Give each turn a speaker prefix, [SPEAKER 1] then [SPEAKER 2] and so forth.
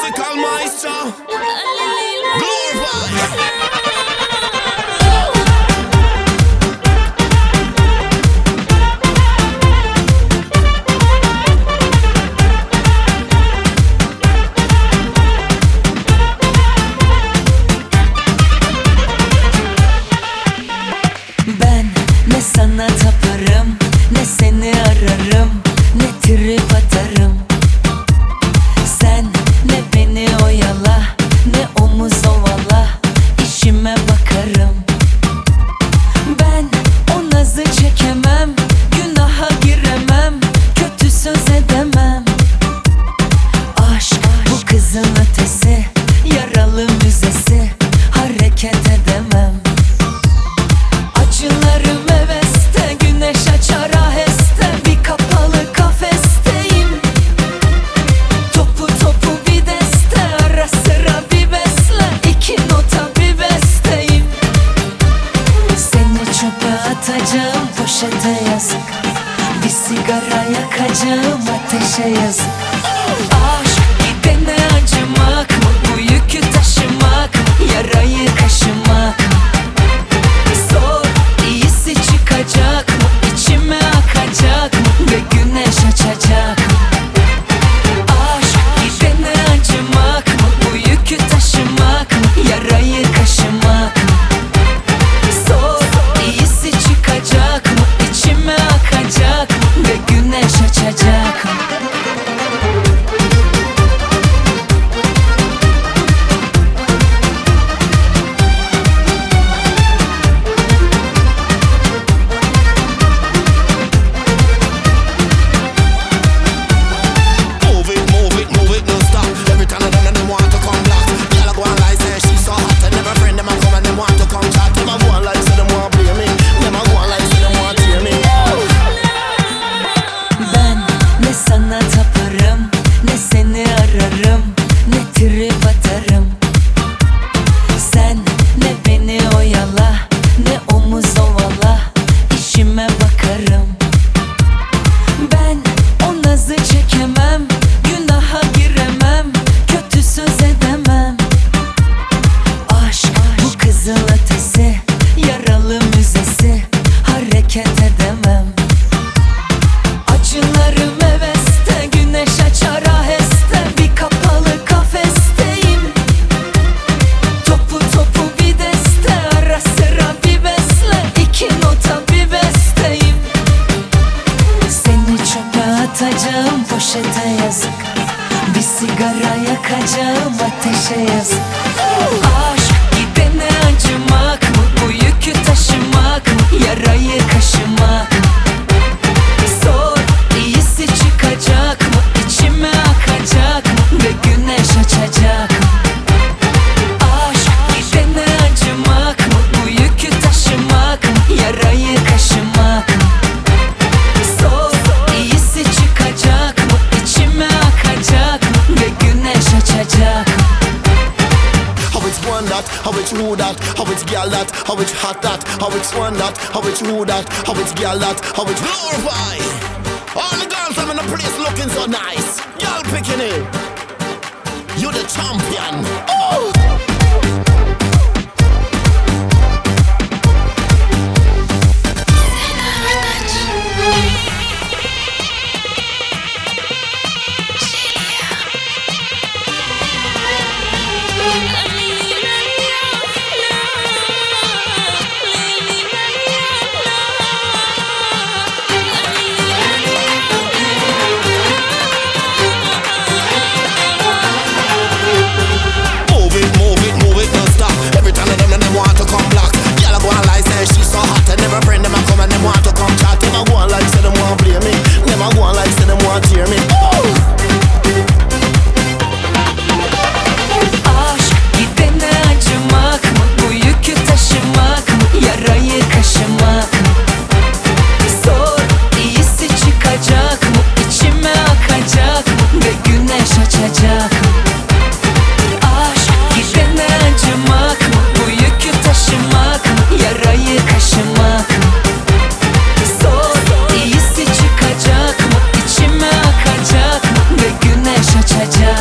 [SPEAKER 1] Michael Meister. Glorify.
[SPEAKER 2] Ne sana taparım, ne seni ararım, ne trip atarım. Sen ne beni oyala, ne omuz ovala, işime bakarım. Ben o nazı çekemem, günaha giremem, kötü söz edemem. Aşk bu kızın ötesi, yaralı müzesi, hareket edemem. Acılarım heveste, güneş açar aheste, bir kapalı kafesteyim. Topu topu bir deste, ara sıra bir besle, iki nota bir besteyim. Seni çöpe atacağım, poşete yazık. Bir sigara yakacağım, ateşe yazık. Aşk gidene acımak mı, bu yükü taşımak mı, yarayı kaşımak mı? Çıkacak mı, içime akacak mı ve güneş açacak mı? Aşk gidene acımak mı, bu yükü taşımak mı, yarayı kaşımak mı? Sor, iyisi çıkacak mı, içime akacak mı ve güneş açacak mı? Sana taparım, ne seni ararım, ne trip atarım. Sen ne beni oyala, ne omuz ovala, işime bakarım. Ben o nazı çekemem, günaha giremem, kötü söz edemem. Aşk bu kızıl ötesi, yaralı müzesi, hareket edemem. Acılarım heveste, güneş açar aheste, bir kapalı kafesteyim. Topu topu bir deste, ara sıra bir besle, iki nota bir besteyim. Seni çöpe atacağım, poşete yazık. Bir sigara yakacağım, ateşe yazık. Aşk gidene acımak mı, bu yükü taşımak mı, yarayı kaşımak mı? Çıkacak mı, içime akacak mı ve güneş açacak mı? Aşk gidene acımak mı, bu yükü taşımak mı, yarayı kaşımak mı? Sor, iyisi çıkacak mı, içime akacak mı ve güneş açacak mı?
[SPEAKER 1] How it's one that, how it's who that, how it's girl that, how it's hot that, how it's one that, how it's who that, how it's girl that, how it's glorify. All the girls I'm in the place looking so nice. Y'all picking it. You the champion. Oh!
[SPEAKER 2] Açacak